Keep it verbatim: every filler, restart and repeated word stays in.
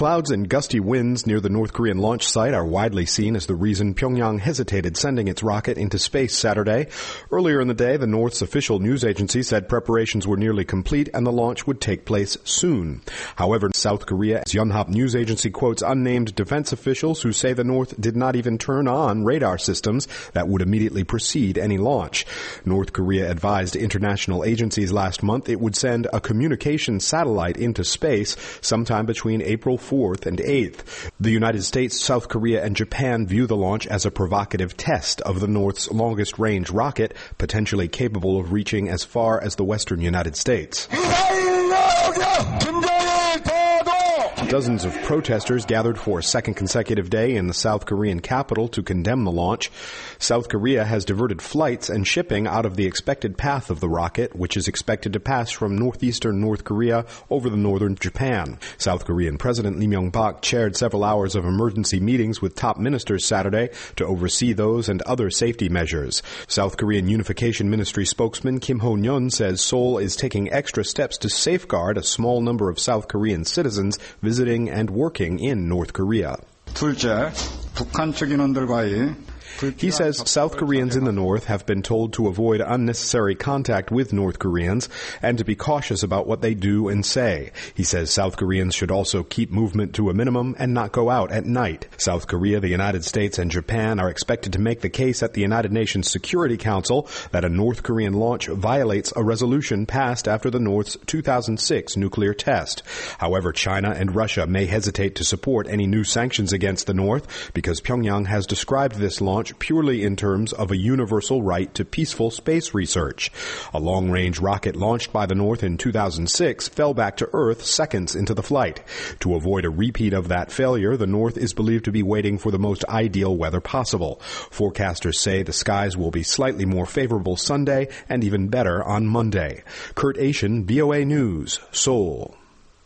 Clouds and gusty winds near the North Korean launch site are widely seen as the reason Pyongyang hesitated sending its rocket into space Saturday. Earlier in the day, the North's official news agency said preparations were nearly complete and the launch would take place soon. However, South Korea's Yonhap news agency quotes unnamed defense officials who say the North did not even turn on radar systems that would immediately precede any launch. North Korea advised international agencies last month it would send a communication satellite into space sometime between April fourth and eighth. The United States, South Korea, and Japan view the launch as a provocative test of the North's longest-range rocket, potentially capable of reaching as far as the western United States. Dozens of protesters gathered for a second consecutive day in the South Korean capital to condemn the launch. South Korea has diverted flights and shipping out of the expected path of the rocket, which is expected to pass from northeastern North Korea over the northern Japan. South Korean President Lee Myung-bak chaired several hours of emergency meetings with top ministers Saturday to oversee those and other safety measures. South Korean Unification Ministry spokesman Kim Ho-nyun says Seoul is taking extra steps to safeguard a small number of South Korean citizens visiting and working in North Korea. 둘째, 북한 측 인원들과의 He says South Koreans in the North have been told to avoid unnecessary contact with North Koreans and to be cautious about what they do and say. He says South Koreans should also keep movement to a minimum and not go out at night. South Korea, the United States, and Japan are expected to make the case at the United Nations Security Council that a North Korean launch violates a resolution passed after the North's two thousand six nuclear test. However, China and Russia may hesitate to support any new sanctions against the North because Pyongyang has described this launch purely in terms of a universal right to peaceful space research. A long-range rocket launched by the North in two thousand six fell back to Earth seconds into the flight. To avoid a repeat of that failure, the North is believed to be waiting for the most ideal weather possible. Forecasters say the skies will be slightly more favorable Sunday and even better on Monday. Kurt Asian, V O A News, Seoul.